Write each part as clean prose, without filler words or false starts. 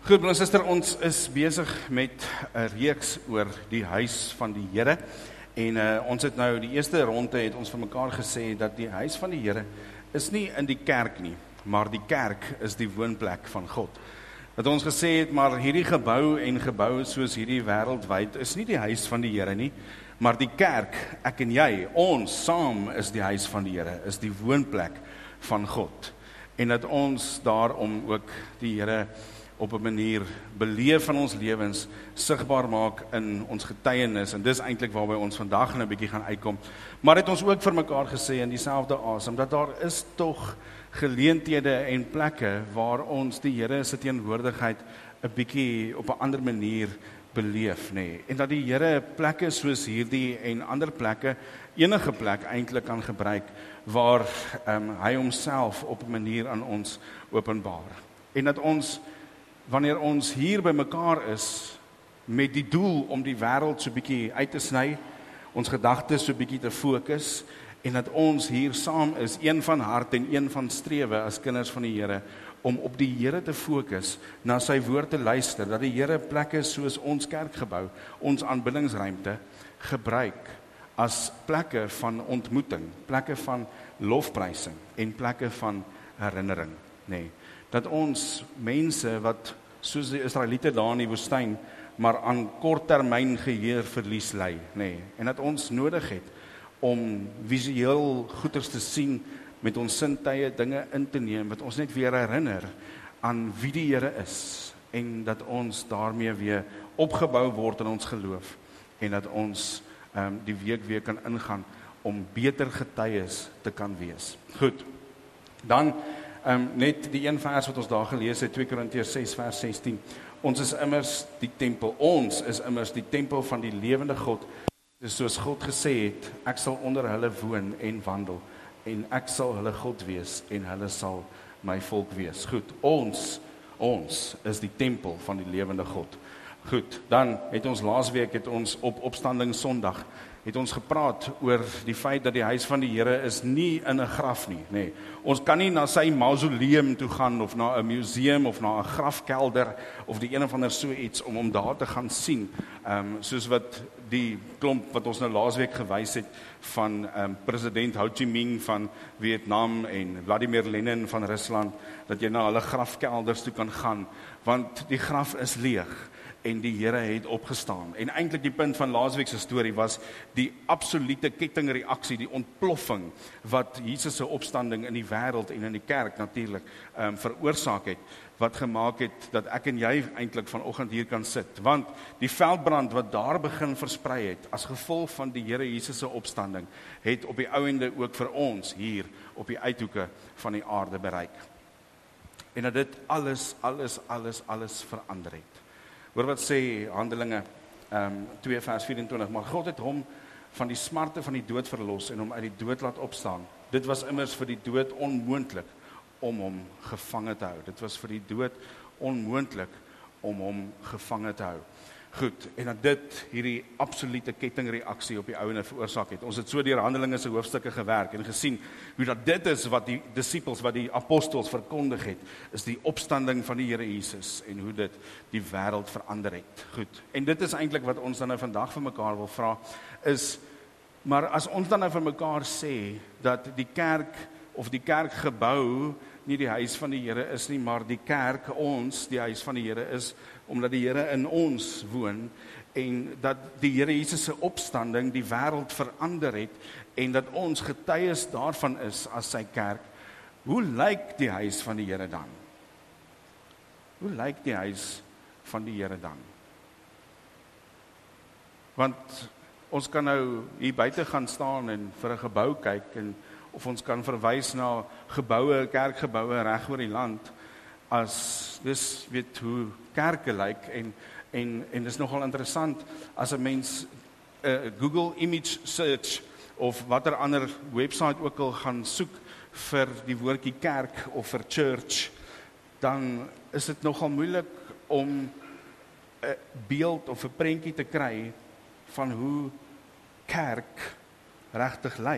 Goed, broer en suster, ons is besig met 'n reeks oor die huis van die Here. En ons het nou die eerste ronde het ons vir mekaar gesê dat die huis van die Here is nie in die kerk nie, maar die kerk is die woonplek van God. Dat ons gesê het, maar hierdie gebou en geboue soos hierdie wêreldwyd is nie die huis van die Here nie, maar die kerk, ek en jy, ons saam is die huis van die Here, is die woonplek van God. En dat ons daarom ook die Here op 'n manier beleef van ons lewens, sigbaar maak in ons getuienis, en dis eintlik waarby ons vandag 'n bietjie gaan uitkom. Maar het ons ook vir mekaar gesê in dieselfde asem, dat daar is tog geleenthede en plekke waar ons die Here se teenwoordigheid 'n bietjie op 'n ander manier beleef, nê. En dat die Here plekke soos hierdie en ander plekke, enige plek eintlik kan gebruik, waar hy homself op 'n manier aan ons openbaar. En dat ons, wanneer ons hier by mekaar is, met die doel om die wêreld so bietjie uit te sny, ons gedagtes so bietjie te fokus, en dat ons hier saam is, een van hart en een van strewe as kinders van die Here, om op die Here te fokus, na sy woord te luister, dat die Here plekke soos ons kerkgebou, ons aanbiddingsruimte, gebruik as plekke van ontmoeting, plekke van lofprysing en plekke van herinnering, nee. Dat ons mense wat, soos die Israeliete daar in die woestyn, maar aan korttermyn geheerverlies ly, nee. En dat ons nodig het om visueel goeders te sien, met ons sintuie dinge in te neem, wat ons net weer herinner aan wie die Here is, en dat ons daarmee weer opgebou word in ons geloof, en dat ons die week weer kan ingaan, om beter getuies te kan wees. Goed, dan net die een vers wat ons daar gelees het, 2 Korintiërs 6 vers 16, ons is immers die tempel van die lewende God, dus soos God gesê het, ek sal onder hulle woon en wandel, en ek sal hulle God wees, en hulle sal my volk wees. Goed, ons is die tempel van die lewende God. Goed, dan het ons laasweek, het ons op Opstanding Sondag, het ons gepraat oor die feit dat die huis van die Here is nie in 'n graf nie, nee. Ons kan nie na sy mausoleum toe gaan, of na 'n museum, of na 'n grafkelder, of die een of ander so iets, om daar te gaan sien, soos wat die klomp wat ons nou laasweek gewys het, van president Ho Chi Minh van Vietnam, en Vladimir Lenin van Rusland, dat jy na hulle grafkelders toe kan gaan, want die graf is leeg, en die Here het opgestaan. En eintlik die punt van laasweek se storie was die absolute kettingreaksie, die ontploffing wat Jesus se opstanding in die wêreld en in die kerk natuurlik veroorsaak het, wat gemaak het dat ek en jy eintlik vanoggend hier kan sit. Want die veldbrand wat daar begin versprei het, as gevolg van die Here Jesus se opstanding, het op die ou ende ook vir ons hier op die uithoeke van die aarde bereik. En dat dit alles verander het. Hoor wat sê Handelinge 2 vers 24, maar God het hom van die smarte van die dood verlos en hom uit die dood laat opstaan. Dit was immers vir die dood onmoontlik om hom gevange te hou. Dit was vir die dood onmoontlik om hom gevange te hou. Goed, en dat dit hierdie absolute kettingreaksie op die ouene veroorsaak het. Ons het so deur Handelinge se hoofstukke gewerk en gesien hoe dat dit is wat die disippels, wat die apostels verkondig het, is die opstanding van die Here Jesus, en hoe dit die wêreld verander het. Goed, en dit is eintlik wat ons dan nou vandag vir mekaar wil vra, is, maar as ons dan nou vir mekaar sê, dat die kerk, of die kerkgebou, nie die huis van die Here is nie, maar die kerk, ons, die huis van die Here is, omdat die Here in ons woon, en dat die Here Jesus se opstanding die wêreld verander het, en dat ons getuies daarvan is as sy kerk. Hoe lyk die huis van die Here dan? Hoe lyk die huis van die Here dan? Want ons kan nou hier buite gaan staan en vir 'n gebou kyk, of ons kan verwys na geboue, kerkgeboue reg oor die land, as dis weet hoe kerke lyk, en dis nogal interessant, as 'n mens Google image search, of watter ander website ook al gaan soek vir die woordjie kerk, of vir church, dan is dit nogal moeilik om 'n beeld of 'n prentjie te kry van hoe kerk regtig lyk.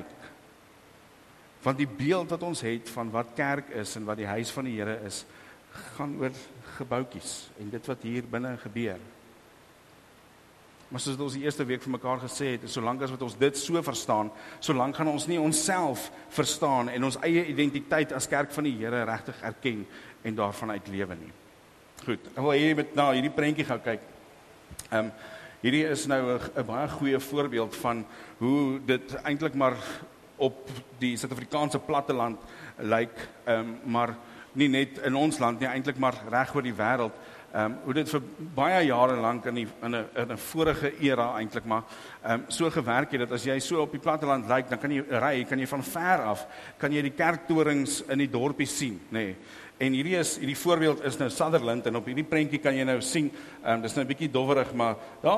Want die beeld wat ons het van wat kerk is en wat die huis van die Here is, gaan oor gebouwtjies en dit wat hier binne gebeur. Maar soos ons die eerste week vir mekaar gesê het, solank as wat ons dit so verstaan, solank gaan ons nie onsself verstaan en ons eie identiteit as kerk van die Here regtig erken en daarvan uit lewe nie. Goed, ek wil hier met hierdie prentjie gaan kyk. Hierdie is nou 'n baie goeie voorbeeld van hoe dit eintlik maar op die Suid-Afrikaanse platteland lyk, maar nie net in ons land nie, eintlik maar reg oor die wêreld. Hoe dit vir baie jare lank in 'n vorige era eintlik maar so gewerk het dat as jy so op die platteland lyk, dan kan jy van ver af kan jy die kerktorings in die dorpie sien, nê. Nee. En hierdie voorbeeld is nou Sutherland en op hierdie prentjie kan jy nou sien, dis nou 'n bietjie dowwerig, maar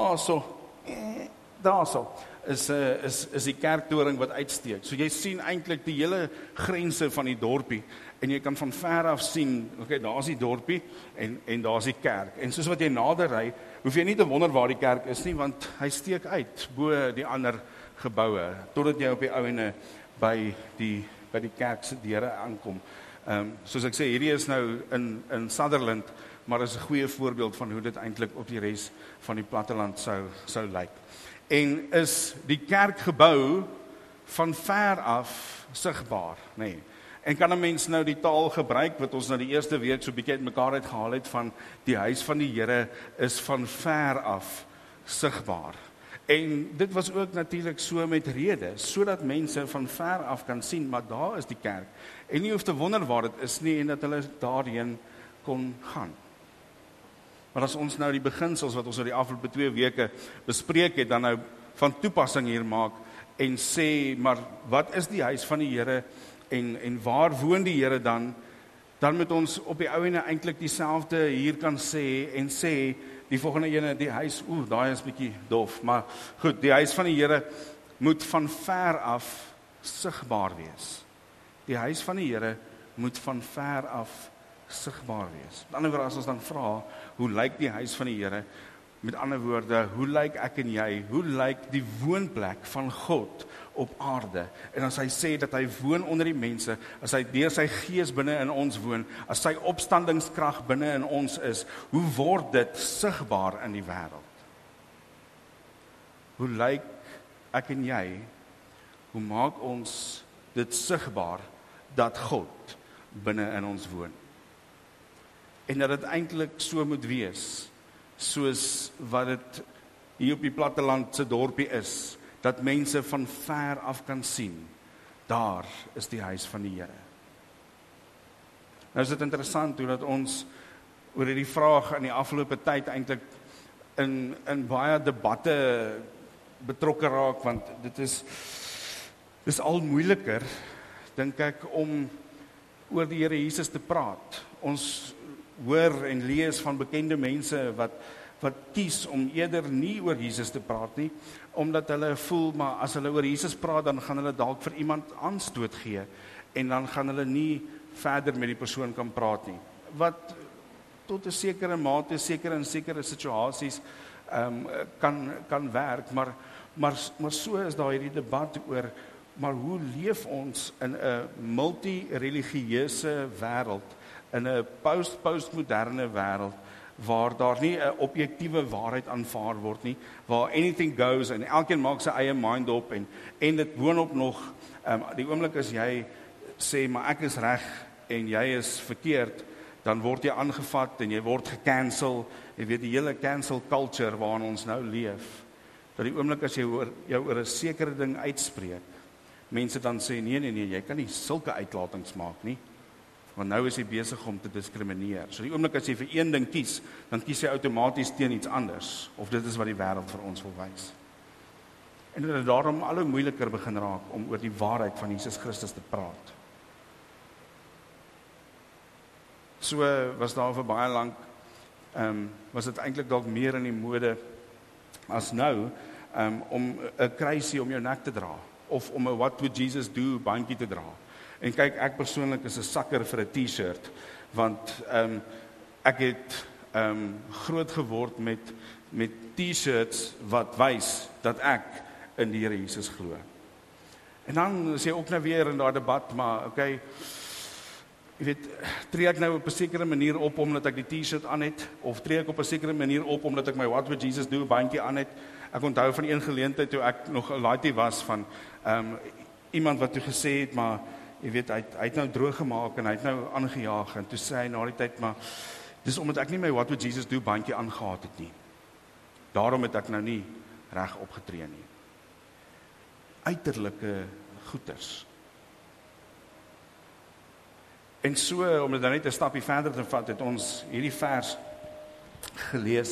daarso is die kerktoring wat uitsteek. So jy sien eintlik die hele grense van die dorpie en jy kan van ver af sien, okay, daar's die dorpie en daar's die kerk. En soos wat jy nader ry, hoef jy nie te wonder waar die kerk is nie, want hy steek uit bo die ander geboue totdat jy op die ouene by die kerk se deure aankom. Soos ek sê, hierdie is nou in Sutherland, maar is 'n goeie voorbeeld van hoe dit eintlik op die res van die platteland sou lyk. En is die kerkgebou van ver af sigbaar, nee. En kan 'n mens nou die taal gebruik wat ons nou die eerste week so 'n bietjie uitmekaar uitgehaal het van die huis van die Here is van ver af sigbaar. En dit was ook natuurlik so met rede, sodat mense van ver af kan sien, maar daar is die kerk. En nie hoef te wonder waar dit is nie en dat hulle daarheen kon gaan. Maar as ons nou die beginsels wat ons nou die afgelope 2 weke bespreek het, dan nou van toepassing hier maak en sê, maar wat is die huis van die Here en waar woon die Here dan moet ons op die ouene eintlik dieselfde hier kan sê en sê, die volgende ene, die huis, daai is bietjie dof, maar goed, die huis van die Here moet van ver af sigbaar wees. Die huis van die Here moet van ver af sigbaar wees. Met ander woorde, as ons dan vra, hoe lyk die huis van die Here? Met ander woorde, hoe lyk ek en jy? Hoe lyk die woonplek van God op aarde? En as hy sê dat hy woon onder die mense, as hy deur sy gees binne in ons woon, as sy opstandingskrag binne in ons is, hoe word dit sigbaar in die wêreld? Hoe lyk ek en jy? Hoe maak ons dit sigbaar dat God binne in ons woon? En dat dit eintlik so moet wees, soos wat dit hier op die platteland se dorpie is, dat mense van ver af kan sien, daar is die huis van die Here. Nou is dit interessant hoe dat ons oor hierdie vraag in die afgelope tyd eintlik in baie debatte betrokke raak, want dit is al moeiliker, dink ek, om oor die Here Jesus te praat. Ons hoor en lees van bekende mense wat kies om eerder nie oor Jesus te praat nie, omdat hulle voel, maar as hulle oor Jesus praat, dan gaan hulle dalk vir iemand aanstoot gee, en dan gaan hulle nie verder met die persoon kan praat nie. Wat tot 'n sekere mate, seker in sekere situasies, kan werk, maar so is daar hierdie debat oor, maar hoe leef ons in 'n multireligieuse wêreld, in 'n postmoderne wêreld, waar daar nie 'n objektiewe waarheid aanvaar word nie, waar anything goes, en elkeen maak sy eie mind op, en dit boonop nog, die oomblik as jy sê, maar ek is reg, en jy is verkeerd, dan word jy aangevat, en jy word gecancel, jy weet die hele cancel culture waarin ons nou leef, dat die oomblik as jy jou oor 'n sekere ding uitspreek, mense dan sê, nee, jy kan nie sulke uitlatings maak nie, want nou is jy besig om te diskrimineer. So die oomblik as jy vir een ding kies, dan kies jy outomaties teen iets anders, of dit is wat die wêreld vir ons wil wys. En dit het daarom al hoe moeiliker begin raak om oor die waarheid van Jesus Christus te praat. So was daar vir baie lank, was dit eintlik dalk meer in die mode as nou, om 'n kruisie om jou nek te dra, of om 'n What Would Jesus Do bandjie te dra. En kyk, ek persoonlik is 'n sakker vir 'n T-shirt, want ek het groot geword met T-shirts wat wys dat ek in die Here Jesus glo. En dan is jy ook nou weer in daardie debat, maar okay, jy weet, tree ek nou op 'n sekere manier op omdat ek die T-shirt aan het, of tree ek op 'n sekere manier op omdat ek my What Would Jesus Do bandjie aan het. Ek onthou van een geleentheid toe ek nog 'n laaitie was van iemand wat toe gesê het, maar jy weet, hy het nou droog gemaak en hy het nou aangejaag, en toe sê hy na die tyd, maar dis omdat ek nie my What Would Jesus Do bandjie aangehad het nie. Daarom het ek nou nie reg opgetree nie. Uiterlike goeders. En so, om dit nou net 'n stapie verder te vat, het ons hierdie vers gelees.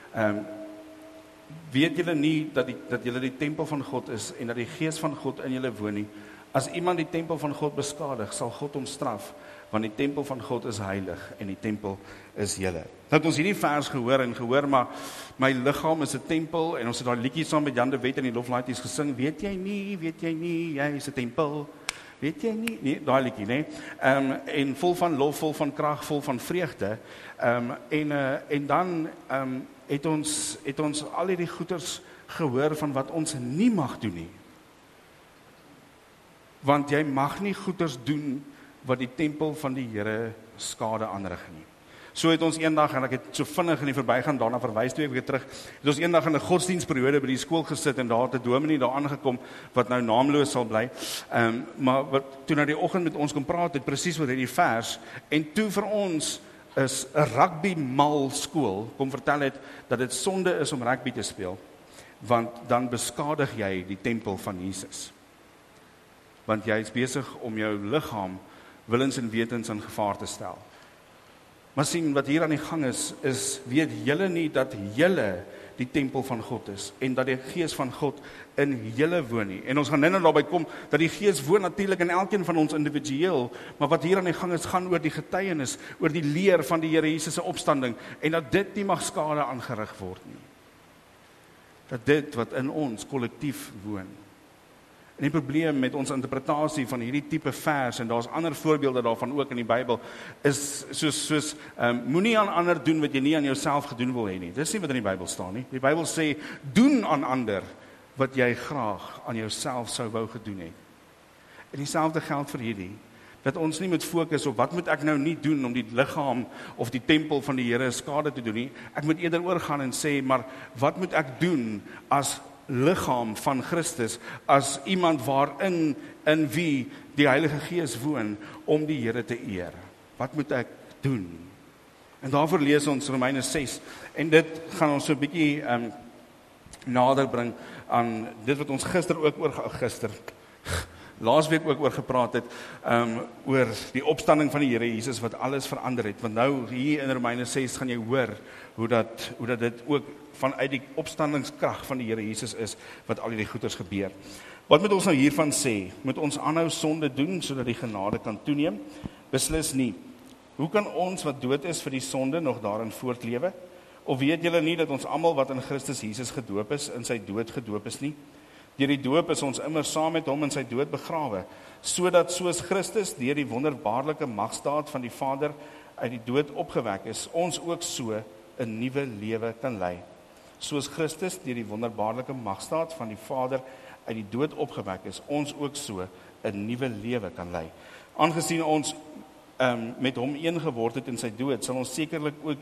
Weet julle nie dat julle die tempel van God is en dat die Gees van God in julle woon nie? As iemand die tempel van God beskadig, sal God hom straf, want die tempel van God is heilig en die tempel is julle. Nou het ons hierdie vers gehoor, maar my liggaam is 'n tempel, en ons het daai liedjie saam met Jan de Wet in die Loflaities gesing, weet jy nie, jy is 'n tempel, weet jy nie, nee, daai liedjie, nee, en vol van lof, vol van krag, vol van vreugde, en dan het ons al hierdie goeters gehoor van wat ons nie mag doen nie. Want jy mag nie goeders doen wat die tempel van die Here skade aanrig nie. So het ons eendag, en ek het so vinnig in die verbygaan daarna verwys 2 weke terug, het ons eendag in 'n godsdienstperiode by die skool gesit, en daar het 'n dominee daar aangekom wat nou naamloos sal bly, maar wat toe nou die oggend met ons kom praat het presies oor hierdie vers, en toe vir ons is 'n rugby mal skool kom vertel het dat dit sonde is om rugby te speel, want dan beskadig jy die tempel van Jesus. Want jy is besig om jou liggaam willens en wetens in gevaar te stel. Maar sien, wat hier aan die gang is weet julle nie dat julle die tempel van God is, en dat die Gees van God in julle woon nie. En ons gaan nou daarby kom, dat die Gees woon natuurlik in elkeen van ons individueel, maar wat hier aan die gang is, gaan oor die getuienis, oor die leer van die Here Jesus se opstanding, en dat dit nie mag skade aangerig word nie. Dat dit wat in ons kollektief woon. En die probleem met ons interpretasie van hierdie tipe vers, en daar's ander voorbeelde daarvan ook in die Bybel, is soos moenie aan ander doen wat jy nie aan jouself gedoen wil hê nie. Dis nie wat in die Bybel staan nie. Die Bybel sê, doen aan ander wat jy graag aan jouself sou wou gedoen het. En dieselfde geld vir hierdie, dat ons nie moet fokus op wat moet ek nou nie doen om die liggaam of die tempel van die Here skade te doen nie. Ek moet eerder oorgaan en sê, maar wat moet ek doen as liggaam van Christus, as iemand waarin in wie die Heilige Gees woon, om die Here te eer? Wat moet ek doen? En daarvoor lees ons Romeine 6, en dit gaan ons so 'n bietjie nader bring aan dit wat ons laasweek ook oor gepraat het, oor die opstanding van die Here Jesus wat alles verander het. Want nou hier in Romeine 6 gaan jy hoor hoe dat dit ook vanuit die opstandingskrag van die Here Jesus is wat al hierdie goeders gebeur. Wat moet ons nou hiervan sê? Moet ons aanhou sonde doen sodat die genade kan toeneem? Beslis nie. Hoe kan ons wat dood is vir die sonde nog daarin voortlewe? Of weet julle nie dat ons almal wat in Christus Jesus gedoop is, in sy dood gedoop is nie? Deur die doop is ons immer saam met hom in sy dood begrawe, sodat soos Christus deur die wonderbaarlike magsdaad van die Vader uit die dood opgewek is, ons ook so 'n nuwe lewe kan lei. Soos Christus deur die wonderbaarlike magsdaad van die Vader uit die dood opgewek is, ons ook so 'n nuwe lewe kan lei. Aangesien ons met hom een geword het in sy dood, sal ons sekerlik ook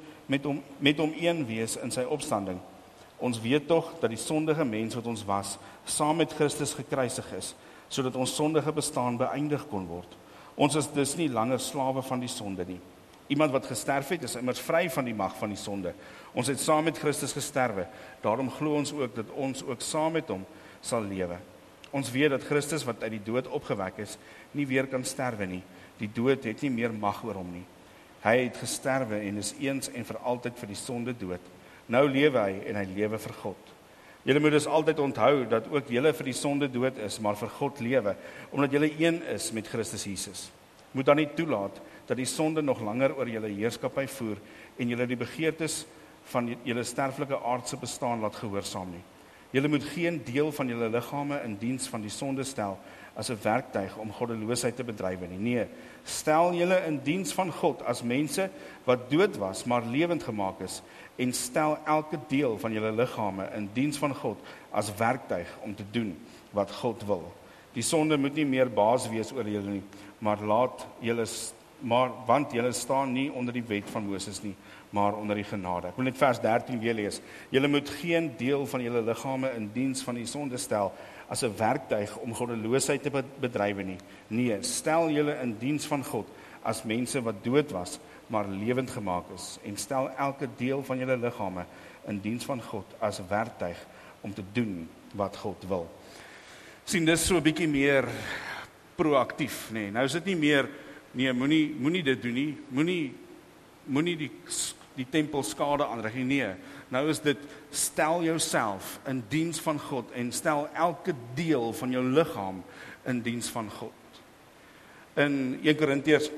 met hom een wees in sy opstanding. Ons weet tog dat die sondige mens wat ons was, saam met Christus gekruisig is, sodat ons sondige bestaan beëindig kon word. Ons is dus nie langer slawe van die sonde nie. Iemand wat gesterf het, is immers vry van die mag van die sonde. Ons het saam met Christus gesterwe, daarom glo ons ook dat ons ook saam met hom sal lewe. Ons weet dat Christus wat uit die dood opgewek is, nie weer kan sterwe nie. Die dood het nie meer mag oor hom nie. Hy het gesterwe en is eens en vir altyd vir die sonde dood. Nou lewe hy en hy lewe vir God. Julle moet dus altyd onthou dat ook julle vir die sonde dood is, maar vir God lewe, omdat julle een is met Christus Jesus. Moet dan nie toelaat dat die sonde nog langer oor julle heerskappy voer en julle die begeertes van julle sterflike aardse bestaan laat gehoorsaam nie. Julle moet geen deel van julle liggame in diens van die sonde stel as 'n werktuig om goddeloosheid te bedrywe nie. Nee, stel julle in diens van God as mense wat dood was, maar lewend gemaak is, en stel elke deel van julle liggame in diens van God as werktuig om te doen wat God wil. Die sonde moet nie meer baas wees oor julle nie, maar laat julle want julle staan nie onder die wet van Moses nie, maar onder die genade. Ek wil net vers 13 weer lees. Julle moet geen deel van julle liggame in diens van die sonde stel, as 'n werktuig om goddeloosheid te bedrywe nie. Nee, stel julle in diens van God, as mense wat dood was, maar lewend gemaak is, en stel elke deel van julle liggame in diens van God, as werktuig om te doen wat God wil. Sien, dis so 'n bietjie meer proaktief, nee. Nou is dit nie meer, nee, moenie dit doen nie, moenie die tempel skade aanrig nie, nee. Nou is dit, stel jouself in diens van God, en stel elke deel van jou liggaam in diens van God. In 1 Korintiërs,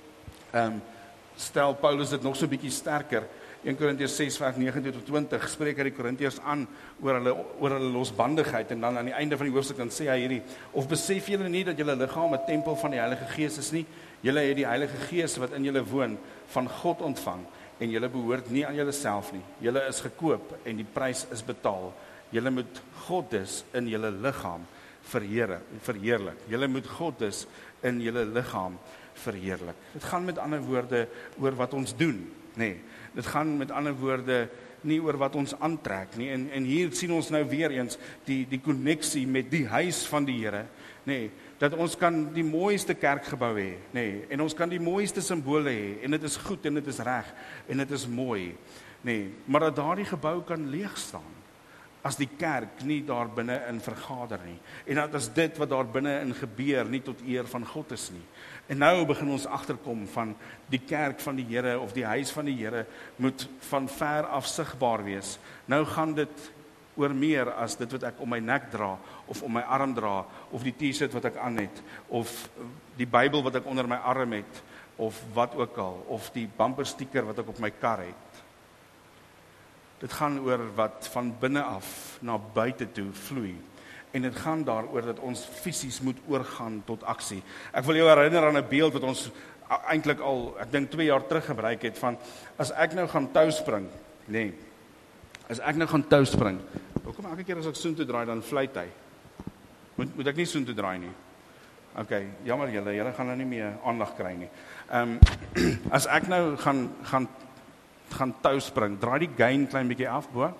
stel Paulus dit nog so 'n bietjie sterker. 1 Korintiërs 6 vers 19-20 spreek hy die Korintiërs aan oor hulle losbandigheid, en dan aan die einde van die hoofstuk dan sê hy hierdie: of besef julle nie dat julle liggaam 'n tempel van die Heilige Gees is nie? Julle het die Heilige Gees wat in julle woon van God ontvang, en julle behoort nie aan julleself nie. Julle is gekoop en die prys is betaal. Julle moet God dus in julle liggaam verheerlik. Julle moet God dus in julle liggaam verheerlik. Dit gaan met ander woorde oor wat ons doen, nee. Dit gaan met ander woorde nie oor wat ons aantrek nie. En hier sien ons nou weer eens die konneksie met die huis van die Here, nee. Dat ons kan die mooiste kerkgebou hê, nee. En ons kan die mooiste simbole hê, en dit is goed en dit is reg en dit is mooi, nee. Maar dat daardie gebou kan leeg staan, as die kerk nie daar binne in vergader nie, en dat as dit wat daar binne in gebeur nie tot eer van God is nie. En nou begin ons agterkom van die kerk van die Here, of die huis van die Here, moet van ver af sigbaar wees. Nou gaan dit oor meer as dit wat ek om my nek dra, of om my arm dra, of die t-shirt wat ek aan het, of die Bybel wat ek onder my arm het, of wat ook al, of die bumpersticker wat ek op my kar het. Dit gaan oor wat van binne af na buite toe vloei. En dit gaan daaroor dat ons fisies moet oorgaan tot aksie. Ek wil jou herinner aan 'n beeld wat ons eintlik al, ek dink 2 jaar terug gebruik het, van as ek nou gaan touspring, nee, as ek nou gaan touspring, hoekom elke keer as ek soontoe draai, dan fluit hy? Moet ek nie soontoe draai nie? Ok, jammer julle gaan nou nie meer aandag kry nie. As ek nou gaan touspring, draai die gain klein bietjie af, bo?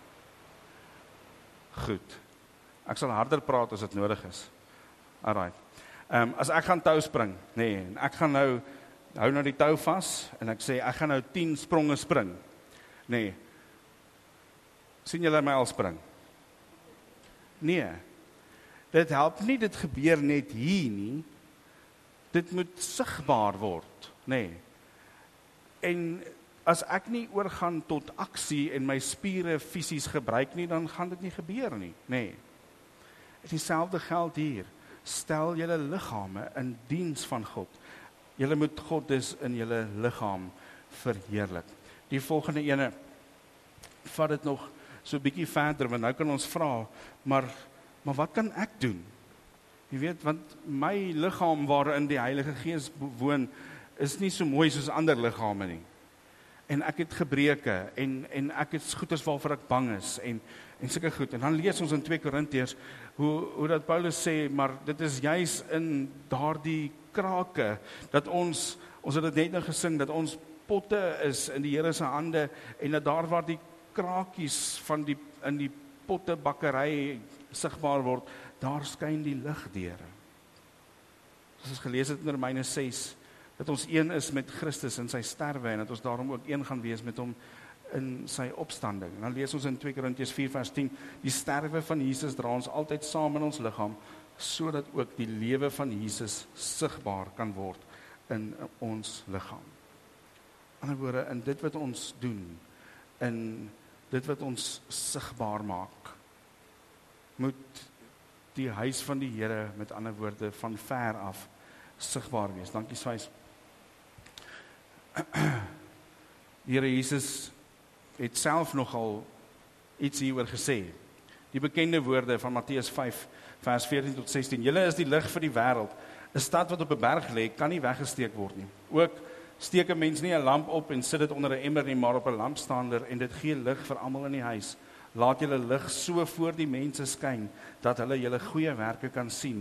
Goed. Ek sal harder praat as dit nodig is. Alright. As ek gaan touspring, nee, en ek gaan nou, hou nou die tou vas, en ek sê, ek gaan nou 10 spronge spring. Nee. Sien julle my al spring? Nee. Dit help nie, dit gebeur net hier nie. Dit moet sigbaar word, nee. En as ek nie oorgaan tot aksie en my spiere fisies gebruik nie, dan gaan dit nie gebeur nie, nee. Dieselfde geld hier. Stel julle liggame in diens van God. Julle moet God dus in julle liggaam verheerlik. Die volgende ene, vat dit nog so 'n bietjie verder, want nou kan ons vra, maar wat kan ek doen? Jy weet, want my liggaam waarin die Heilige Gees woon, is nie so mooi soos ander liggame nie. En ek het gebreke, en ek het goeders waarvoor ek bang is, en sulke goed. En dan lees ons in 2 Korintiërs, hoe dat Paulus sê, maar dit is juis in daardie krake, dat ons het dit net nou gesing, dat ons potte is in die Here se hande, en dat daar waar die krakies in die pottebakkery sigbaar word, daar skyn die lig deur. Soos ons gelees het in Romeine 6, dat ons een is met Christus in sy sterwe, en dat ons daarom ook een gaan wees met hom in sy opstanding. En dan lees ons in 2 Korintiërs 4 vers 10, die sterwe van Jesus dra ons altyd saam in ons liggaam, sodat ook die lewe van Jesus sigbaar kan word in ons liggaam. In ander woorde, in dit wat ons doen, in dit wat ons sigbaar maak, moet die huis van die Here, met ander woorde, van ver af sigbaar wees. Dankie Swys. Die Here Jesus het self nogal iets hieroor gesê. Die bekende woorde van Matteus 5, vers 14 tot 16. Julle is die lig vir die wêreld. 'n Stad wat op 'n berg lê, kan nie weggesteek word nie. Ook steek 'n mens nie 'n lamp op en sit dit onder 'n emmer nie, maar op 'n lampstaander, en dit gee lig vir almal in die huis. Laat julle lig so voor die mense skyn, dat hulle julle goeie werke kan sien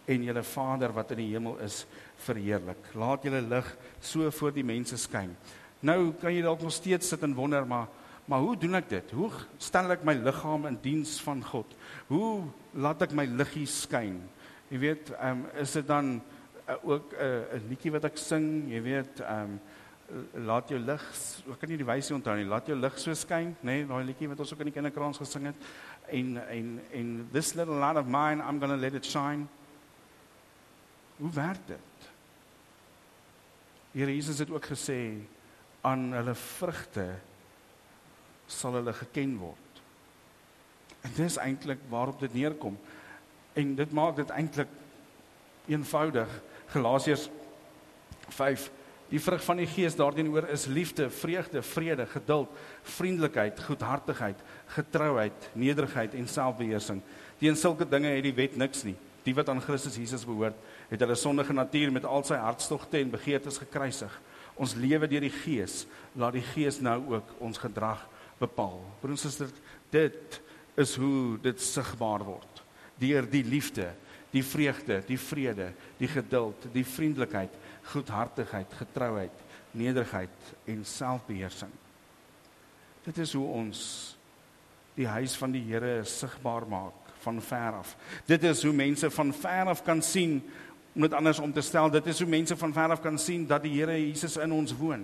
en julle Vader wat in die hemel is, verheerlik. Laat julle lig so voor die mense skyn. Nou kan jy dalk nog steeds sit en wonder, maar hoe doen ek dit? Hoe stel ek my liggaam in diens van God? Hoe laat ek my liggie skyn? Jy weet, is dit dan ook 'n liedjie wat ek sing, jy weet, laat jou lig, ek kan nie die wysie onthou nie, laat jou lig so skyn, nee, daai liedjie wat ons ook in die kinderkrans gesing het, en this little light of mine, I'm gonna let it shine. Hoe werk dit? Here Jesus het ook gesê, aan hulle vrugte sal hulle geken word. En dis eintlik waarop dit neerkom. En dit maak dit eintlik eenvoudig. Galasiërs 5, die vrug van die Gees daarteenoor is liefde, vreugde, vrede, geduld, vriendelikheid, goedhartigheid, getrouheid, nederigheid en selfbeheersing. Teen sulke dinge het die wet niks nie. Die wat aan Christus Jesus behoort, het hulle sondige natuur met al sy hartstogte en begeertes gekruisig. Ons lewe deur die Gees, laat die Gees nou ook ons gedrag bepaal. Broers en susters, dit is hoe dit sigbaar word. Deur die liefde, die vreugde, die vrede, die geduld, die vriendelikheid, goedhartigheid, getrouheid, nederigheid en selfbeheersing. Dit is hoe ons die huis van die Here sigbaar maak, van ver af. Dit is hoe mense van ver af kan sien, om dit anders om te stel, dit is hoe mense van ver af kan sien, dat die Here Jesus in ons woon.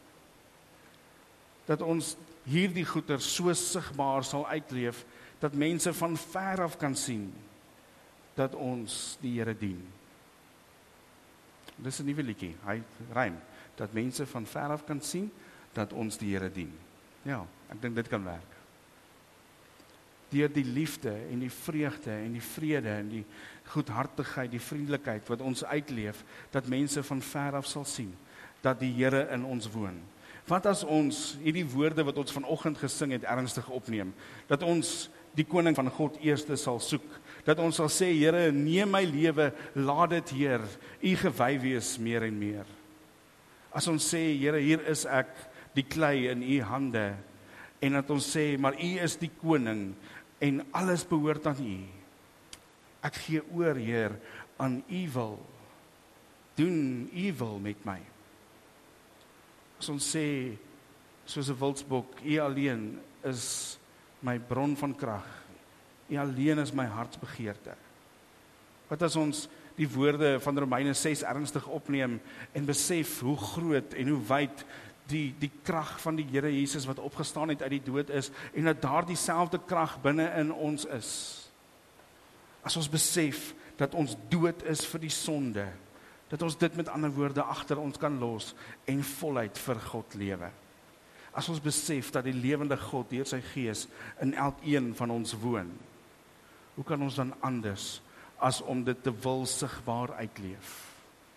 Dat ons hierdie goeder so sigbaar sal uitleef, dat mense van ver af kan sien, dat ons die Here dien. Dis 'n nuwe liedjie, hy rym, dat mense van ver af kan sien, dat ons die Here dien. Ja, ek dink dit kan werk. Deur die liefde en die vreugde en die vrede en die goedhartigheid, die vriendelikheid wat ons uitleef, dat mense van ver af sal sien, dat die Here in ons woon. Wat as ons hierdie woorde wat ons vanoggend gesing het ernstig opneem, dat ons die koning van God eerste sal soek, dat ons sal sê, Here, neem my lewe, laat dit Heer, U gewy wees meer en meer. As ons sê, Here, hier is ek, die klei in U hande, en dat ons sê, maar U is die koning, en alles behoort aan U. Ek gee oor, Heer, aan U wil. Doen U wil met my. As ons sê, soos 'n wildsbok, U alleen is my bron van krag. U alleen is my hartsbegeerte. Wat as ons die woorde van Romeine 6 ernstig opneem en besef hoe groot en hoe wyd die krag van die Here Jesus wat opgestaan het uit die dood is, en dat daar dieselfde krag binne in ons is. As ons besef dat ons dood is vir die sonde, dat ons dit met ander woorde agter ons kan los en voluit vir God lewe. As ons besef dat die lewende God deur sy Gees in elkeen van ons woon, hoe kan ons dan anders as om dit te wil sigbaar uitleef?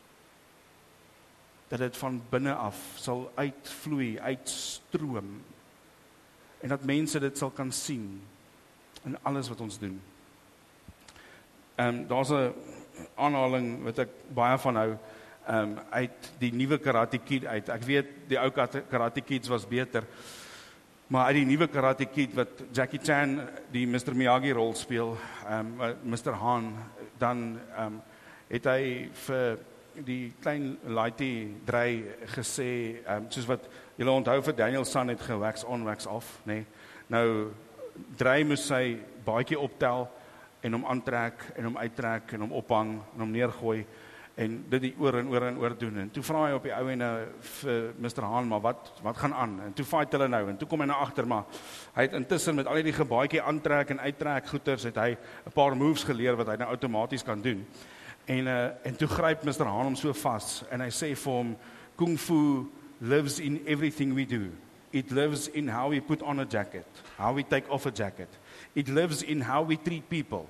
Dat dit van binne af sal uitvloei, uitstroom, en dat mense dit sal kan sien in alles wat ons doen. Daar's 'n aanhaling wat ek baie van hou, uit die nuwe Karate Kid uit. Ek weet die ou Karate Kids was beter, maar uit die nuwe Karate Kid wat Jackie Chan die Mr. Miyagi rol speel, Mr. Han, dan het hy vir die klein laaitie Dry gesê, soos wat julle onthou vir Daniel San het wax on, wax off, nee. Nou, Dry moes sy baadjie optel, en hom aantrek, en hom uittrek, en hom ophang, en hom neergooi, en dit die oor en oor en oor doen. En toe vra hy op die ou ene vir Mr. Han, maar wat gaan aan? En toe fight hulle nou, en toe kom hy na agter, maar hy het intussen met al die gebaadjie aantrek en uittrek goeters, het hy 'n paar moves geleer wat hy nou outomaties kan doen. En toe gryp Mr. Han hom so vas, en hy sê vir hom, Kung Fu lives in everything we do. It lives in how we put on a jacket, how we take off a jacket. It lives in how we treat people.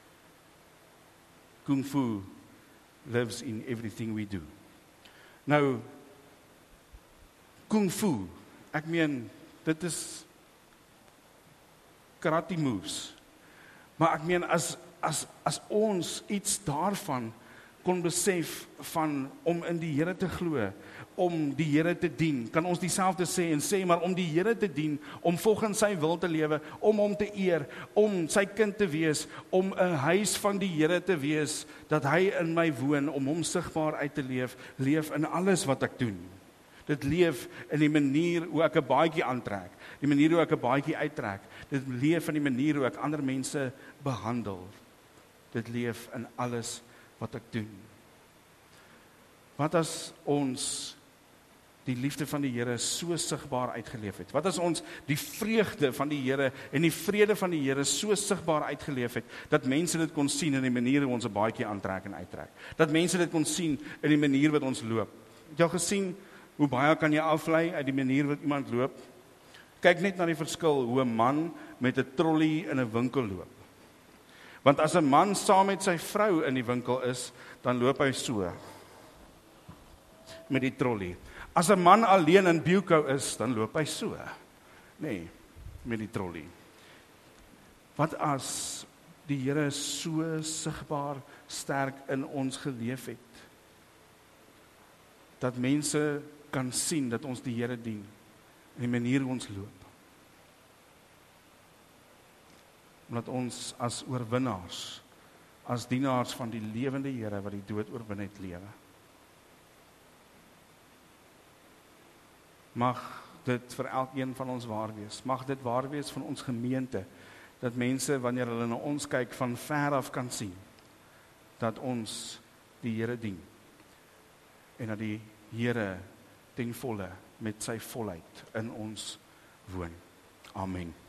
Kung Fu lives in everything we do. Nou, Kung Fu, ek meen, dit is karate moves. Maar ek meen, as ons iets daarvan kon besef van om in die Here te glo, om die Here te dien, kan ons dieselfde sê en sê, maar om die Here te dien, om volgens sy wil te lewe, om hom te eer, om sy kind te wees, om 'n huis van die Here te wees, dat hy in my woon, om hom sigbaar uit te leef in alles wat ek doen. Dit leef in die manier hoe ek 'n baadjie aantrek, die manier hoe ek 'n baadjie uittrek, dit leef in die manier hoe ek ander mense behandel, dit leef in alles wat ek doen. Wat as ons die liefde van die Here so sigbaar uitgeleef het? Wat as ons die vreugde van die Here en die vrede van die Here so sigbaar uitgeleef het, dat mense dit kon sien in die manier hoe ons 'n baadjie aantrek en uittrek? Dat mense dit kon sien in die manier wat ons loop? Het jy al gesien hoe baie kan jy aflei uit die manier wat iemand loop? Kyk net na die verskil hoe 'n man met 'n trolley in 'n winkel loop. Want as 'n man saam met sy vrou in die winkel is, dan loop hy so met die trolley. As 'n man alleen in Buco is, dan loop hy so, nee, met die trolley. Wat as die Here so sigbaar sterk in ons geleef het, dat mense kan sien dat ons die Here dien, in die manier hoe ons loop. Omdat ons as oorwinnaars, as dienaars van die lewende Here wat die dood oorwin het lewe. Mag dit vir elkeen van ons waar wees. Mag dit waar wees van ons gemeente, dat mense wanneer hulle na ons kyk van ver af kan sien, dat ons die Here dien. En dat die Here ten volle met sy volheid in ons woon. Amen.